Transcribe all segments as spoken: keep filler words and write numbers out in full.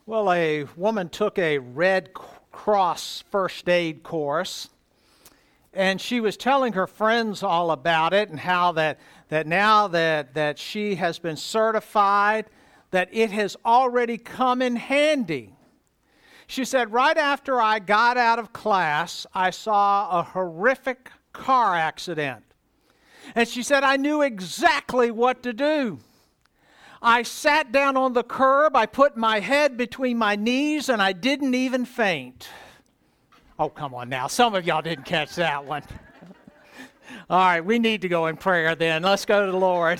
Well, a woman took a Red Cross first aid course, and she was telling her friends all about it and how that, that now that, that she has been certified, that it has already come in handy. She said, right after I got out of class, I saw a horrific car accident. And she said, I knew exactly what to do. I sat down on the curb, I put my head between my knees, and I didn't even faint. Oh, come on now. Some of y'all didn't catch that one. All right, we need to go in prayer then. Let's go to the Lord.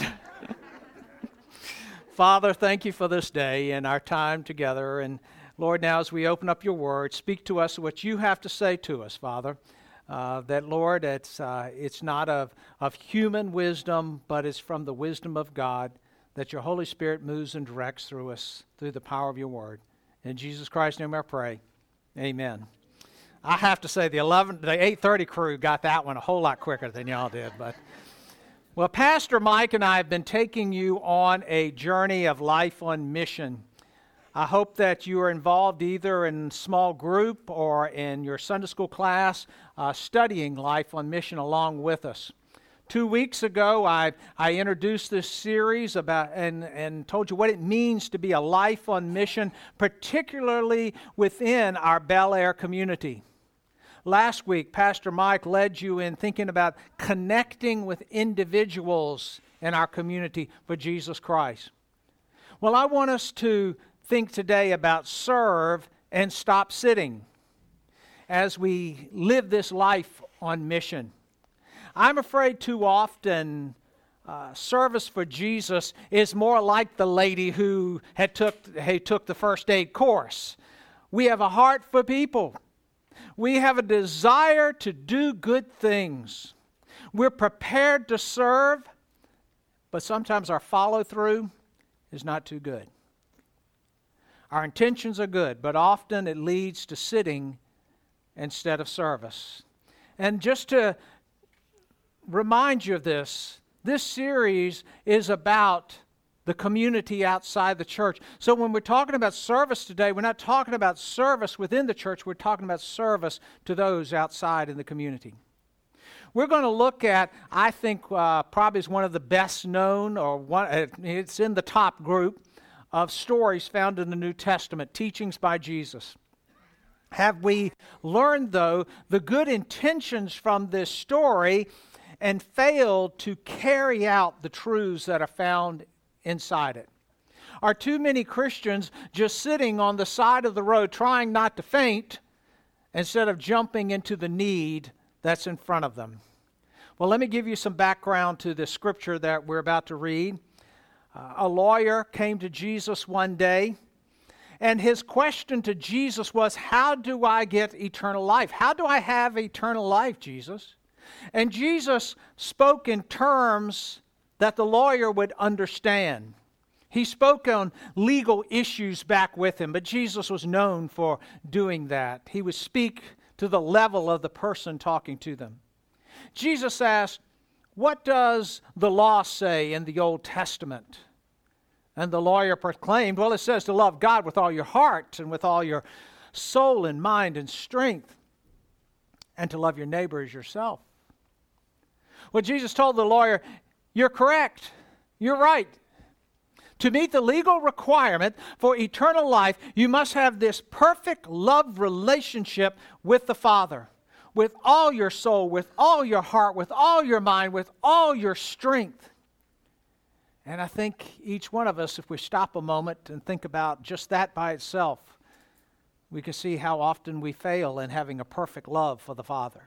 Father, thank you for this day and our time together. And Lord, now as we open up your word, speak to us what you have to say to us, Father. Uh, that, Lord, it's, uh, it's not of, of human wisdom, but it's from the wisdom of God, that your Holy Spirit moves and directs through us through the power of your word. In Jesus Christ's name I pray. Amen. I have to say the eleven, the eight thirty crew got that one a whole lot quicker than y'all did. But well, Pastor Mike and I have been taking you on a journey of life on mission. I hope that you are involved either in small group or in your Sunday school class uh, studying life on mission along with us. Two weeks ago, I, I introduced this series about and, and told you what it means to be a life on mission, particularly within our Bel Air community. Last week, Pastor Mike led you in thinking about connecting with individuals in our community for Jesus Christ. Well, I want us to think today about serve and stop sitting as we live this life on mission. I'm afraid too often uh, service for Jesus is more like the lady who had took, had took the first aid course. We have a heart for people. We have a desire to do good things. We're prepared to serve, but sometimes our follow-through is not too good. Our intentions are good, but often it leads to sitting instead of service. And just to remind you of this, this series is about the community outside the church. So when we're talking about service today, we're not talking about service within the church, we're talking about service to those outside in the community. We're going to look at, I think, uh, probably is one of the best known, or one, uh, it's in the top group of stories found in the New Testament, teachings by Jesus. Have we learned, though, the good intentions from this story and failed to carry out the truths that are found inside it? Are too many Christians just sitting on the side of the road trying not to faint instead of jumping into the need that's in front of them? Well, let me give you some background to the scripture that we're about to read. Uh, a lawyer came to Jesus one day, and his question to Jesus was, how do I get eternal life? How do I have eternal life, Jesus? And Jesus spoke in terms that the lawyer would understand. He spoke on legal issues back with him, but Jesus was known for doing that. He would speak to the level of the person talking to them. Jesus asked, what does the law say in the Old Testament? And the lawyer proclaimed, well, it says to love God with all your heart and with all your soul and mind and strength, and to love your neighbor as yourself. Well, Jesus told the lawyer, you're correct. You're right. To meet the legal requirement for eternal life, you must have this perfect love relationship with the Father, with all your soul, with all your heart, with all your mind, with all your strength. And I think each one of us, if we stop a moment and think about just that by itself, we can see how often we fail in having a perfect love for the Father.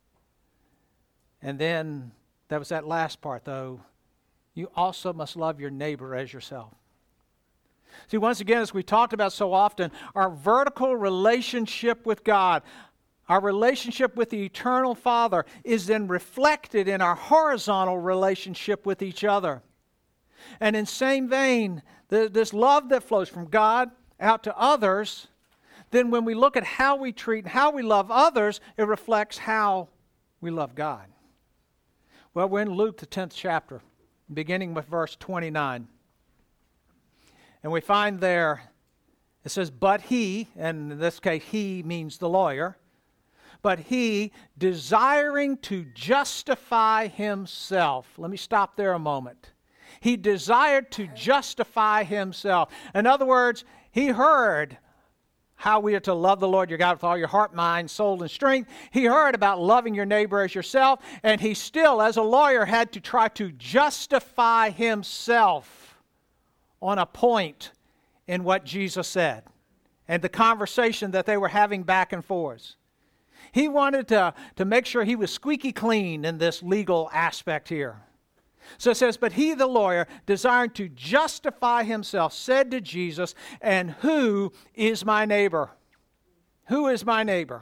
And then, that was that last part, though. You also must love your neighbor as yourself. See, once again, as we talked about so often, our vertical relationship with God, our relationship with the eternal Father, is then reflected in our horizontal relationship with each other. And in same vein, the, this love that flows from God out to others, then when we look at how we treat and how we love others, it reflects how we love God. Well, we're in Luke, the tenth chapter, beginning with verse twenty-nine. And we find there It says, but he, and in this case, he means the lawyer, but he, desiring to justify himself. Let me stop there a moment. He desired to justify himself. In other words, he heard how we are to love the Lord your God with all your heart, mind, soul, and strength. He heard about loving your neighbor as yourself, and he still, as a lawyer, had to try to justify himself on a point in what Jesus said and the conversation that they were having back and forth. He wanted to, to make sure he was squeaky clean in this legal aspect here. So it says, but he, the lawyer, desiring to justify himself, said to Jesus, and who is my neighbor? Who is my neighbor?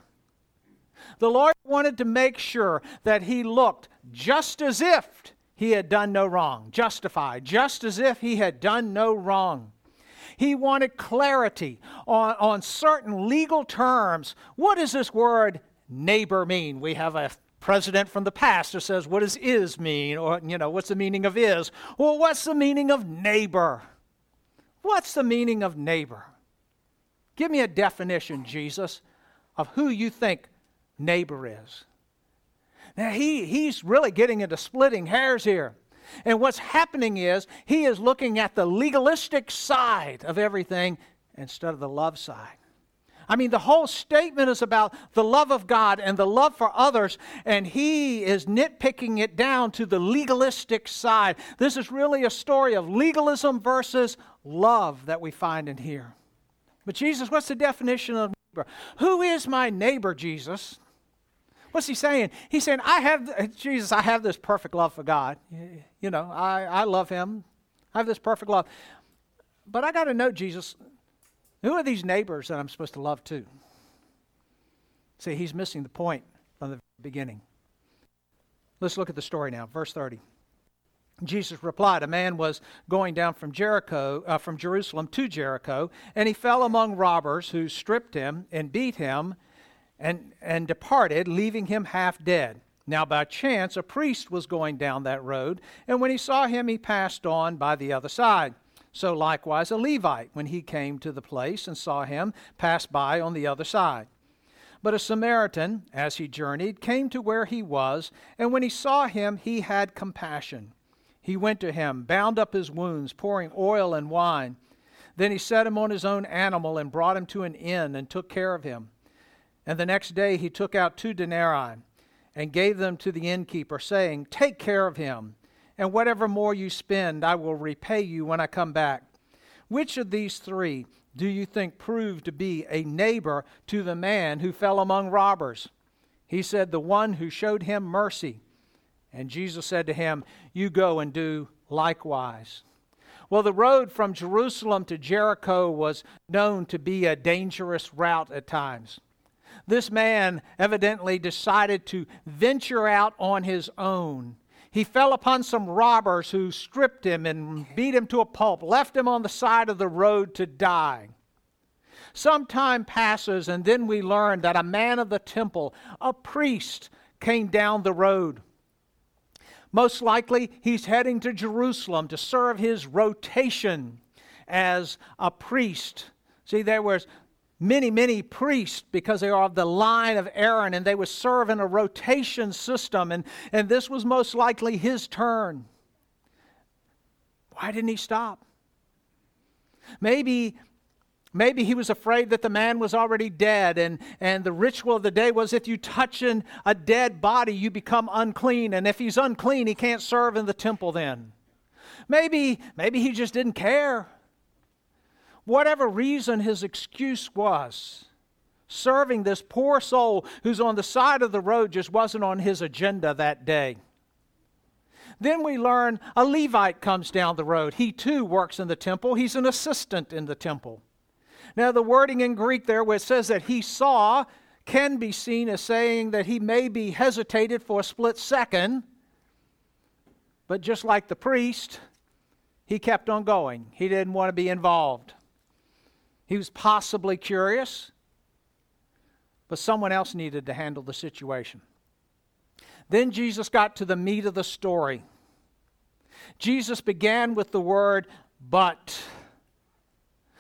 The lawyer wanted to make sure that he looked just as if he had done no wrong, justified, just as if he had done no wrong. He wanted clarity on, on certain legal terms. What does this word neighbor mean? We have a president from the past who says, what does is mean? Or, you know, what's the meaning of is? Well, what's the meaning of neighbor? What's the meaning of neighbor? Give me a definition, Jesus, of who you think neighbor is. Now, he, he's really getting into splitting hairs here. And what's happening is he is looking at the legalistic side of everything instead of the love side. I mean, the whole statement is about the love of God and the love for others, and he is nitpicking it down to the legalistic side. This is really a story of legalism versus love that we find in here. But Jesus, what's the definition of neighbor? Who is my neighbor, Jesus? What's he saying? He's saying, I have, Jesus, I have this perfect love for God. You know, I, I love him. I have this perfect love. But I got to know, Jesus, who are these neighbors that I'm supposed to love too? See, he's missing the point from the beginning. Let's look at the story now, verse thirty. Jesus replied, a man was going down from Jericho, uh, from Jerusalem to Jericho, and he fell among robbers who stripped him and beat him and, and departed, leaving him half dead. Now by chance a priest was going down that road, and when he saw him, he passed on by the other side. So likewise a Levite, when he came to the place and saw him, passed by on the other side. But a Samaritan, as he journeyed, came to where he was, and when he saw him, he had compassion. He went to him, bound up his wounds, pouring oil and wine. Then he set him on his own animal and brought him to an inn and took care of him. And the next day he took out two denarii and gave them to the innkeeper, saying, take care of him, and whatever more you spend, I will repay you when I come back. Which of these three do you think proved to be a neighbor to the man who fell among robbers? He said, the one who showed him mercy. And Jesus said to him, you go and do likewise. Well, the road from Jerusalem to Jericho was known to be a dangerous route at times. This man evidently decided to venture out on his own. He fell upon some robbers who stripped him and beat him to a pulp, left him on the side of the road to die. Some time passes, and then we learn that a man of the temple, a priest, came down the road. Most likely, he's heading to Jerusalem to serve his rotation as a priest. See, there was many, many priests because they are of the line of Aaron, and they would serve in a rotation system, and, and this was most likely his turn. Why didn't he stop? Maybe, maybe he was afraid that the man was already dead, and, and the ritual of the day was if you touch in a dead body, you become unclean, and if he's unclean, he can't serve in the temple then. Maybe, maybe he just didn't care. Whatever reason his excuse was, serving this poor soul who's on the side of the road just wasn't on his agenda that day. Then we learn a Levite comes down the road. He too works in the temple. He's an assistant in the temple. Now the wording in Greek there where it says that he saw can be seen as saying that he maybe hesitated for a split second, but just like the priest, he kept on going. He didn't want to be involved. He was possibly curious, but someone else needed to handle the situation. Then Jesus got to the meat of the story. Jesus began with the word, but.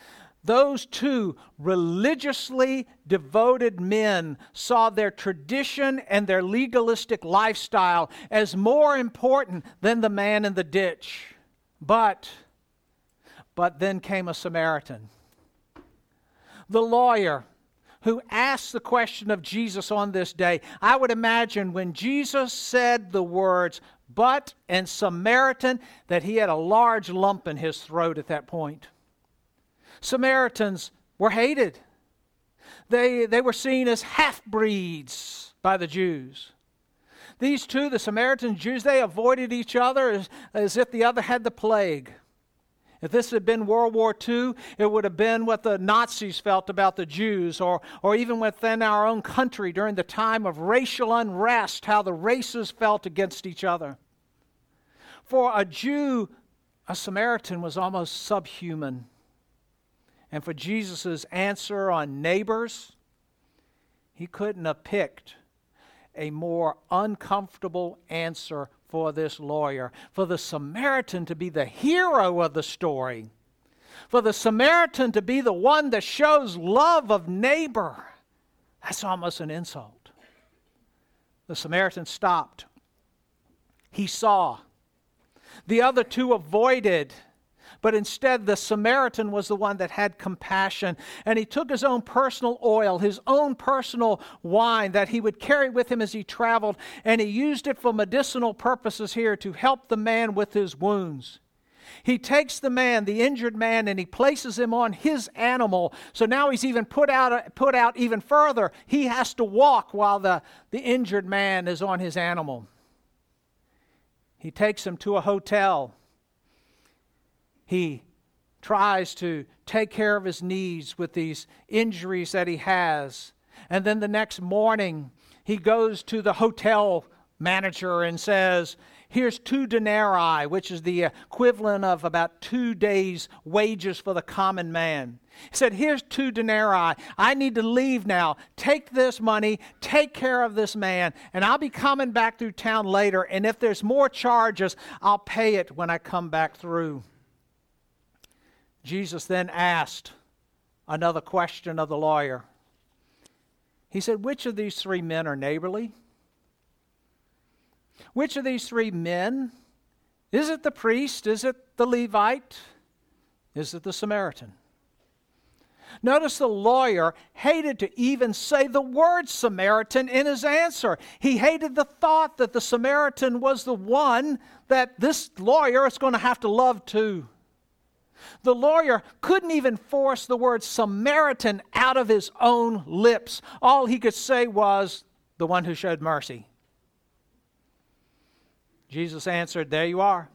Those two religiously devoted men saw their tradition and their legalistic lifestyle as more important than the man in the ditch. But, but then came a Samaritan. The lawyer who asked the question of Jesus on this day. I would imagine when Jesus said the words, "but" and "Samaritan," that he had a large lump in his throat at that point. Samaritans were hated. They, they were seen as half-breeds by the Jews. These two, the Samaritan Jews, they avoided each other as, as if the other had the plague. If this had been World War Two, it would have been what the Nazis felt about the Jews, or, or even within our own country during the time of racial unrest, how the races felt against each other. For a Jew, a Samaritan was almost subhuman. And for Jesus' answer on neighbors, he couldn't have picked a more uncomfortable answer for this lawyer. For the Samaritan to be the hero of the story. For the Samaritan to be the one that shows love of neighbor. That's almost an insult. The Samaritan stopped. He saw. The other two avoided. But instead, the Samaritan was the one that had compassion. And he took his own personal oil, his own personal wine that he would carry with him as he traveled. And he used it for medicinal purposes here to help the man with his wounds. He takes the man, the injured man, and he places him on his animal. So now he's even put out, put out even further. He has to walk while the, the injured man is on his animal. He takes him to a hotel. He tries to take care of his needs with these injuries that he has. And then the next morning, he goes to the hotel manager and says, "Here's two denarii," which is the equivalent of about two days' wages for the common man. He said, "Here's two denarii. I need to leave now. Take this money, take care of this man, and I'll be coming back through town later. And if there's more charges, I'll pay it when I come back through." Jesus then asked another question of the lawyer. He said, "Which of these three men are neighborly? Which of these three men? Is it the priest? Is it the Levite? Is it the Samaritan?" Notice the lawyer hated to even say the word Samaritan in his answer. He hated the thought that the Samaritan was the one that this lawyer is going to have to love too. The lawyer couldn't even force the word Samaritan out of his own lips. All he could say was, "the one who showed mercy." Jesus answered, "There you are.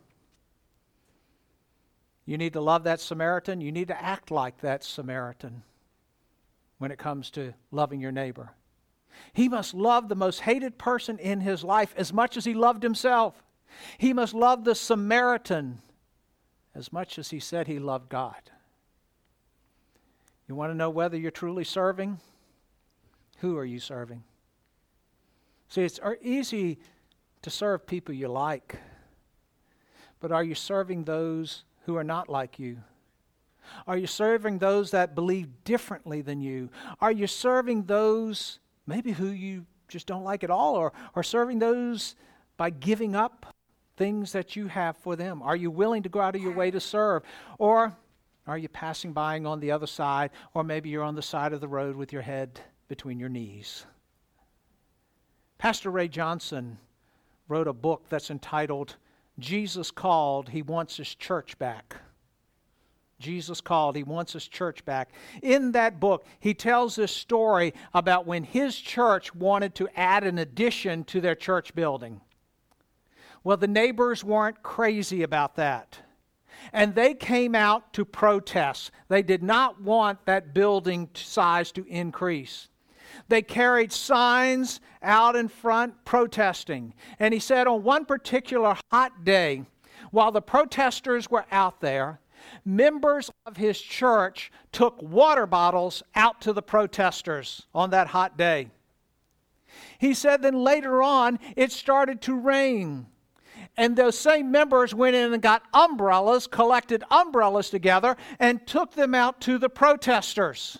You need to love that Samaritan. You need to act like that Samaritan when it comes to loving your neighbor. He must love the most hated person in his life as much as he loved himself. He must love the Samaritan as much as he said he loved God." You want to know whether you're truly serving? Who are you serving? See, it's easy to serve people you like, but are you serving those who are not like you? Are you serving those that believe differently than you? Are you serving those maybe who you just don't like at all, or, or serving those by giving up things that you have for them? Are you willing to go out of your way to serve? Or are you passing by on the other side? Or maybe you're on the side of the road with your head between your knees. Pastor Ray Johnson wrote a book that's entitled, "Jesus Called, He Wants His Church Back." Jesus called, He wants His church back. In that book, he tells this story about when his church wanted to add an addition to their church building. Well, the neighbors weren't crazy about that. And they came out to protest. They did not want that building size to increase. They carried signs out in front protesting. And he said on one particular hot day, while the protesters were out there, members of his church took water bottles out to the protesters on that hot day. He said then later on, it started to rain. And those same members went in and got umbrellas, collected umbrellas together, and took them out to the protesters.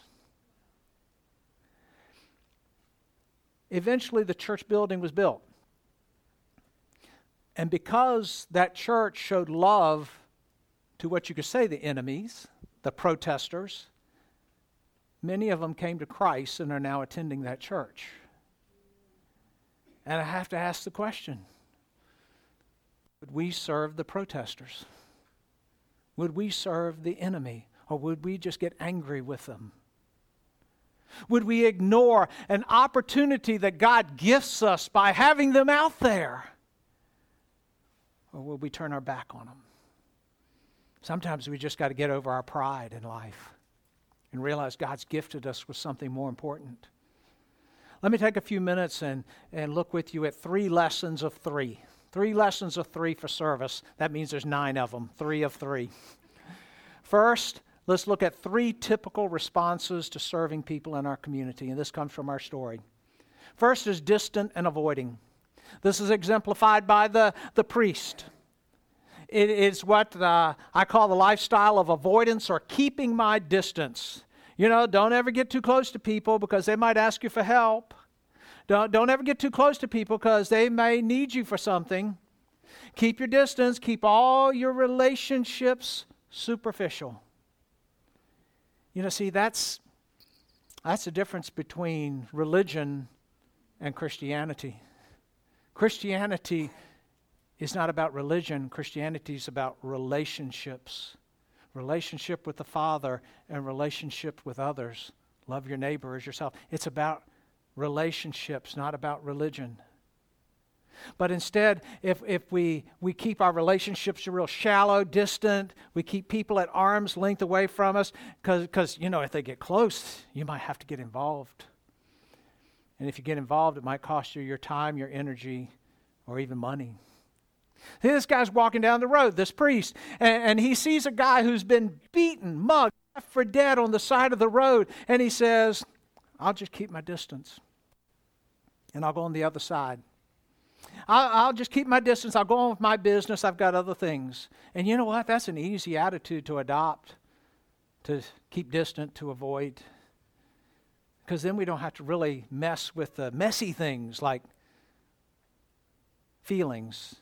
Eventually, the church building was built. And because that church showed love to what you could say the enemies, the protesters, many of them came to Christ and are now attending that church. And I have to ask the question, would we serve the protesters? Would we serve the enemy? Or would we just get angry with them? Would we ignore an opportunity that God gifts us by having them out there? Or will we turn our back on them? Sometimes we just got to get over our pride in life and realize God's gifted us with something more important. Let me take a few minutes and, and look with you at three lessons of three. Three lessons of three for service. That means there's nine of them. Three of three. First, let's look at three typical responses to serving people in our community, and this comes from our story. First is distant and avoiding. This is exemplified by the, the priest. It is what uh, I call the lifestyle of avoidance or keeping my distance. You know, don't ever get too close to people because they might ask you for help. Don't, don't ever get too close to people because they may need you for something. Keep your distance. Keep all your relationships superficial. You know, see, that's, that's the difference between religion and Christianity. Christianity is not about religion. Christianity is about relationships. Relationship with the Father and relationship with others. Love your neighbor as yourself. It's about relationships, not about religion. But instead, if, if we, we keep our relationships real shallow, distant, we keep people at arm's length away from us, because, you know, if they get close, you might have to get involved. And if you get involved, it might cost you your time, your energy, or even money. See, this guy's walking down the road, this priest, and, and he sees a guy who's been beaten, mugged, left for dead on the side of the road, and he says, I'll just keep my distance, and I'll go on the other side. I'll, I'll just keep my distance. I'll go on with my business. I've got other things. And you know what? That's an easy attitude to adopt, to keep distant, to avoid. Because then we don't have to really mess with the messy things like feelings,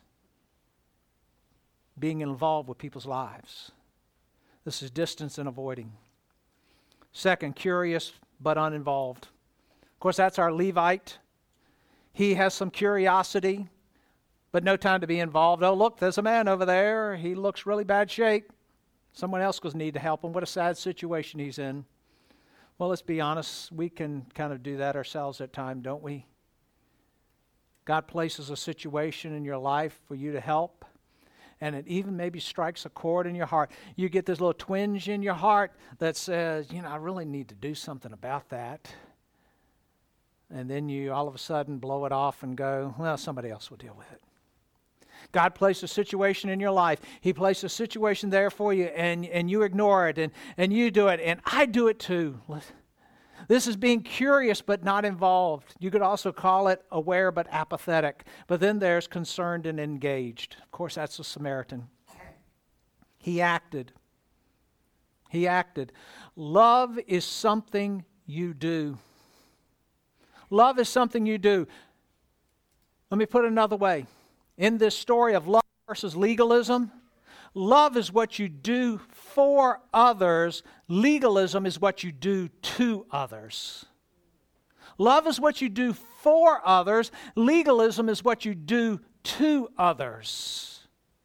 being involved with people's lives. This is distance and avoiding. Second, curious but uninvolved. Of course, that's our Levite. He has some curiosity, but no time to be involved. Oh, look, there's a man over there. He looks really bad shape. Someone else will need to help him. What a sad situation he's in. Well, let's be honest. We can kind of do that ourselves at times, don't we? God places a situation in your life for you to help, and it even maybe strikes a chord in your heart. You get this little twinge in your heart that says, you know, I really need to do something about that. And then you all of a sudden blow it off and go, well, somebody else will deal with it. God placed a situation in your life. He placed a situation there for you, and, and you ignore it, and, and you do it, and I do it too. This is being curious but not involved. You could also call it aware but apathetic. But then there's concerned and engaged. Of course, that's the Samaritan. He acted. He acted. Love is something you do. Love is something you do. Let me put it another way. In this story of love versus legalism, love is what you do for others. Legalism is what you do to others. Love is what you do for others. Legalism is what you do to others.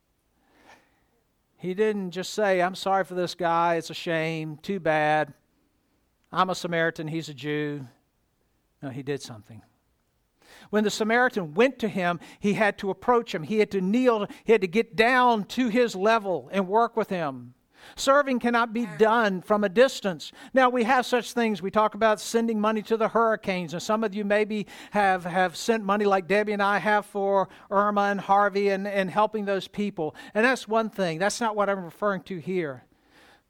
He didn't just say, I'm sorry for this guy. It's a shame. Too bad. I'm a Samaritan. He's a Jew. No, he did something. When the Samaritan went to him, he had to approach him. He had to kneel. He had to get down to his level and work with him. Serving cannot be done from a distance. Now, we have such things. We talk about sending money to the hurricanes, and some of you maybe have, have sent money like Debbie and I have for Irma and Harvey and, and helping those people. And that's one thing. That's not what I'm referring to here.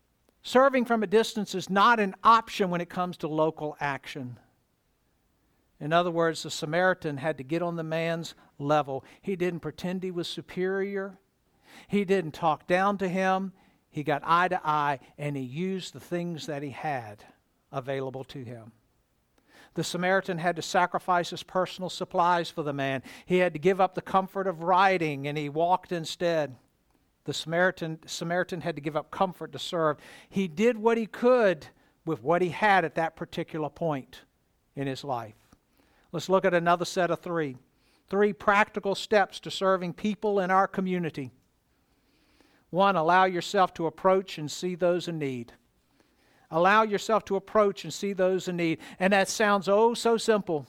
Serving from a distance is not an option when it comes to local action. In other words, the Samaritan had to get on the man's level. He didn't pretend he was superior. He didn't talk down to him. He got eye to eye, and he used the things that he had available to him. The Samaritan had to sacrifice his personal supplies for the man. He had to give up the comfort of riding, and he walked instead. The Samaritan, Samaritan had to give up comfort to serve. He did what he could with what he had at that particular point in his life. Let's look at another set of three. Three practical steps to serving people in our community. One, allow yourself to approach and see those in need. Allow yourself to approach and see those in need. And that sounds oh so simple,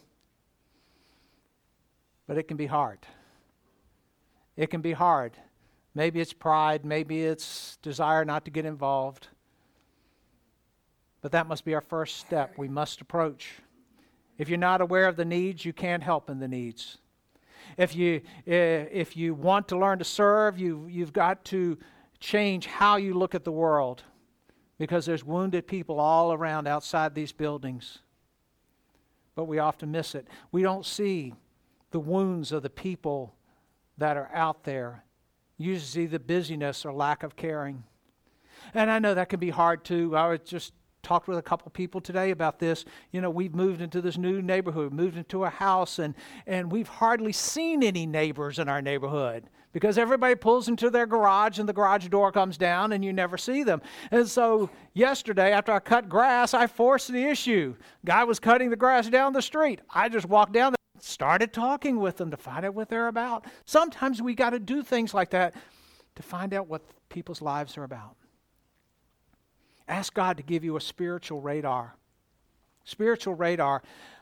but it can be hard. It can be hard. Maybe it's pride, maybe it's desire not to get involved. But that must be our first step. We must approach. If you're not aware of the needs, you can't help in the needs. If you if you want to learn to serve, you you've got to change how you look at the world, because there's wounded people all around outside these buildings. But we often miss it. We don't see the wounds of the people that are out there. You see the busyness or lack of caring. And I know that can be hard too. I was just talked with a couple people today about this. You know, we've moved into this new neighborhood, moved into a house, and, and we've hardly seen any neighbors in our neighborhood because everybody pulls into their garage and the garage door comes down and you never see them. And so yesterday, after I cut grass, I forced the issue. Guy was cutting the grass down the street. I just walked down there and started talking with them to find out what they're about. Sometimes we got to do things like that to find out what people's lives are about. Ask God to give you a spiritual radar. Spiritual radar.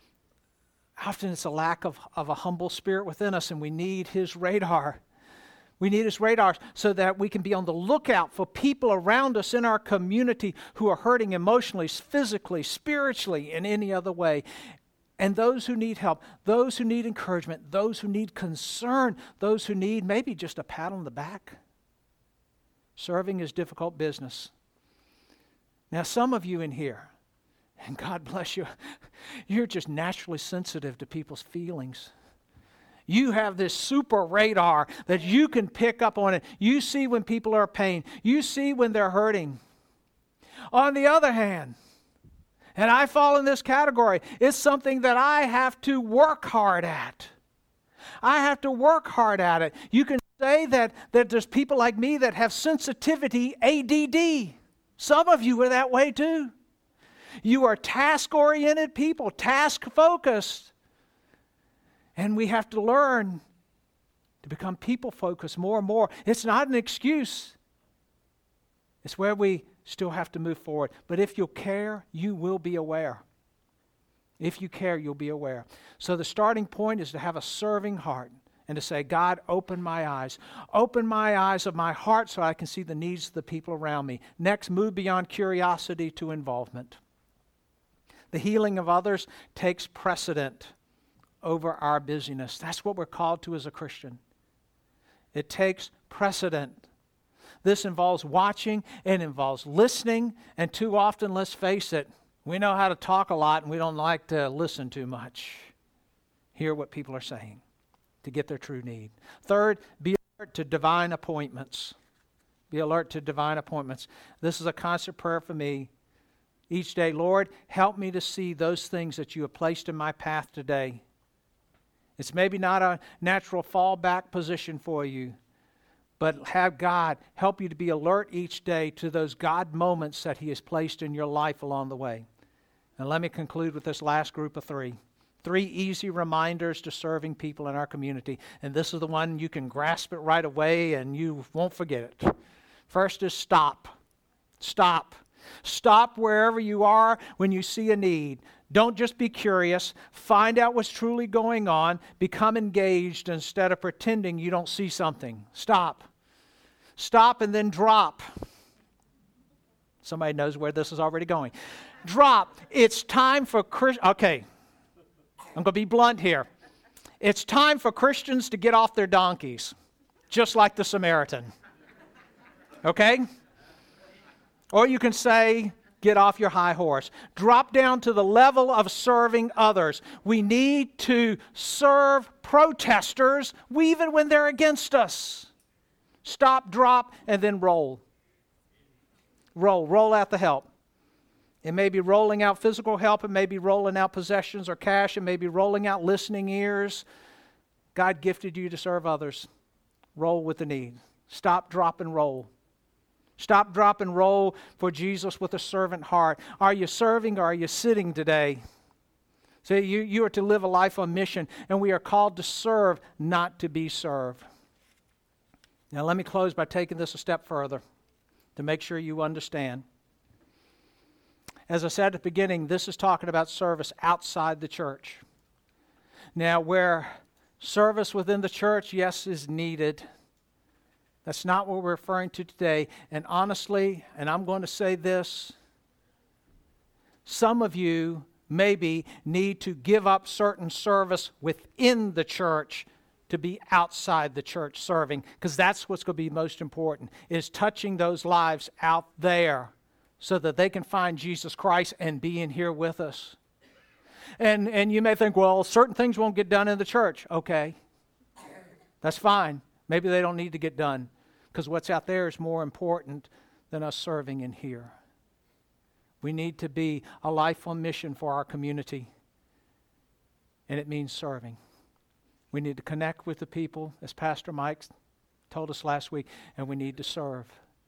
Often it's a lack of, of a humble spirit within us, and we need His radar. We need His radar so that we can be on the lookout for people around us in our community who are hurting emotionally, physically, spiritually, in any other way. And those who need help, those who need encouragement, those who need concern, those who need maybe just a pat on the back. Serving is difficult business. Now, some of you in here, and God bless you, you're just naturally sensitive to people's feelings. You have this super radar that you can pick up on it. You see when people are in pain. You see when they're hurting. On the other hand, and I fall in this category, it's something that I have to work hard at. I have to work hard at it. You can say that, that there's people like me that have sensitivity A D D. Some of you are that way too. You are task-oriented people, task-focused. And we have to learn to become people-focused more and more. It's not an excuse. It's where we still have to move forward. But if you'll care, you will be aware. If you care, you'll be aware. So the starting point is to have a serving heart and to say, God, open my eyes. Open my eyes of my heart so I can see the needs of the people around me. Next, move beyond curiosity to involvement. The healing of others takes precedent over our busyness. That's what we're called to as a Christian. It takes precedent. This involves watching, it involves listening, and too often, let's face it, we know how to talk a lot and we don't like to listen too much. Hear what people are saying to get their true need. Third, be alert to divine appointments. Be alert to divine appointments. This is a constant prayer for me each day. Lord, help me to see those things that you have placed in my path today. It's maybe not a natural fallback position for you, but have God help you to be alert each day to those God moments that He has placed in your life along the way. And let me conclude with this last group of three. Three easy reminders to serving people in our community. And this is the one you can grasp it right away and you won't forget it. First is stop. Stop. Stop wherever you are when you see a need. Don't just be curious. Find out what's truly going on. Become engaged instead of pretending you don't see something. Stop. Stop and then drop. Somebody knows where this is already going. Drop. It's time for Christ. Okay. I'm going to be blunt here. It's time for Christians to get off their donkeys, just like the Samaritan. Okay? Or you can say, get off your high horse. Drop down to the level of serving others. We need to serve protesters even when they're against us. Stop, drop, and then roll. Roll. Roll out the help. It may be rolling out physical help. It may be rolling out possessions or cash. It may be rolling out listening ears. God gifted you to serve others. Roll with the need. Stop, drop, and roll. Stop, drop, and roll for Jesus with a servant heart. Are you serving or are you sitting today? So you, you are to live a life on mission, and we are called to serve, not to be served. Now let me close by taking this a step further to make sure you understand. As I said at the beginning, this is talking about service outside the church. Now where service within the church, yes, is needed, that's not what we're referring to today. And honestly, and I'm going to say this, some of you maybe need to give up certain service within the church to be outside the church serving, because that's what's going to be most important, is touching those lives out there so that they can find Jesus Christ and be in here with us. And, and you may think, well, certain things won't get done in the church. Okay, that's fine. Maybe they don't need to get done, because what's out there is more important than us serving in here. We need to be a life on mission for our community, and it means serving. We need to connect with the people, as Pastor Mike told us last week, and we need to serve.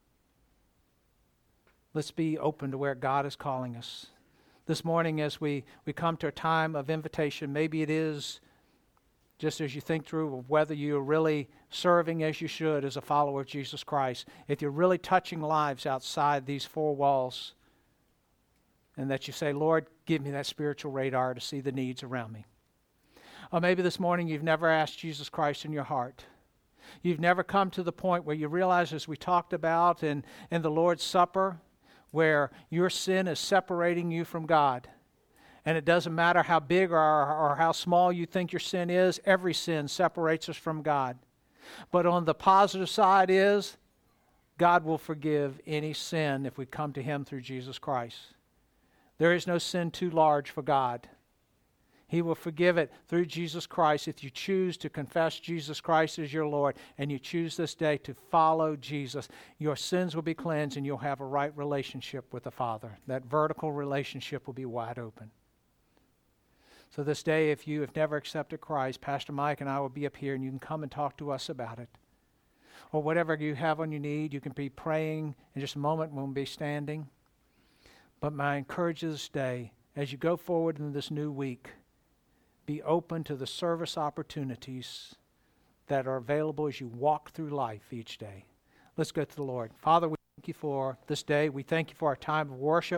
Let's be open to where God is calling us. This morning, as we, we come to a time of invitation, maybe it is just as you think through whether you're really serving as you should as a follower of Jesus Christ, if you're really touching lives outside these four walls, and that you say, Lord, give me that spiritual radar to see the needs around me. Or maybe this morning you've never asked Jesus Christ in your heart. You've never come to the point where you realize, as we talked about in, in the Lord's Supper, where your sin is separating you from God. And it doesn't matter how big or, or how small you think your sin is, every sin separates us from God. But on the positive side is, God will forgive any sin if we come to Him through Jesus Christ. There is no sin too large for God. He will forgive it through Jesus Christ if you choose to confess Jesus Christ as your Lord and you choose this day to follow Jesus. Your sins will be cleansed and you'll have a right relationship with the Father. That vertical relationship will be wide open. So this day, if you have never accepted Christ, Pastor Mike and I will be up here and you can come and talk to us about it. Or whatever you have on your need, you can be praying in just a moment when we'll be standing. But my encouragement this day, as you go forward in this new week, be open to the service opportunities that are available as you walk through life each day. Let's go to the Lord. Father, we thank you for this day. We thank you for our time of worship.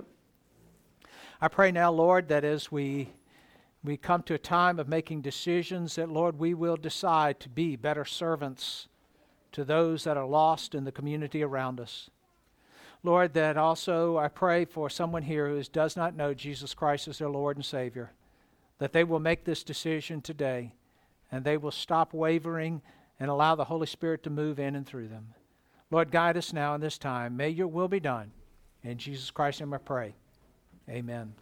I pray now, Lord, that as we we come to a time of making decisions, that, Lord, we will decide to be better servants to those that are lost in the community around us. Lord, that also I pray for someone here who does not know Jesus Christ as their Lord and Savior, that they will make this decision today and they will stop wavering and allow the Holy Spirit to move in and through them. Lord, guide us now in this time. May your will be done. In Jesus Christ's name I pray. Amen.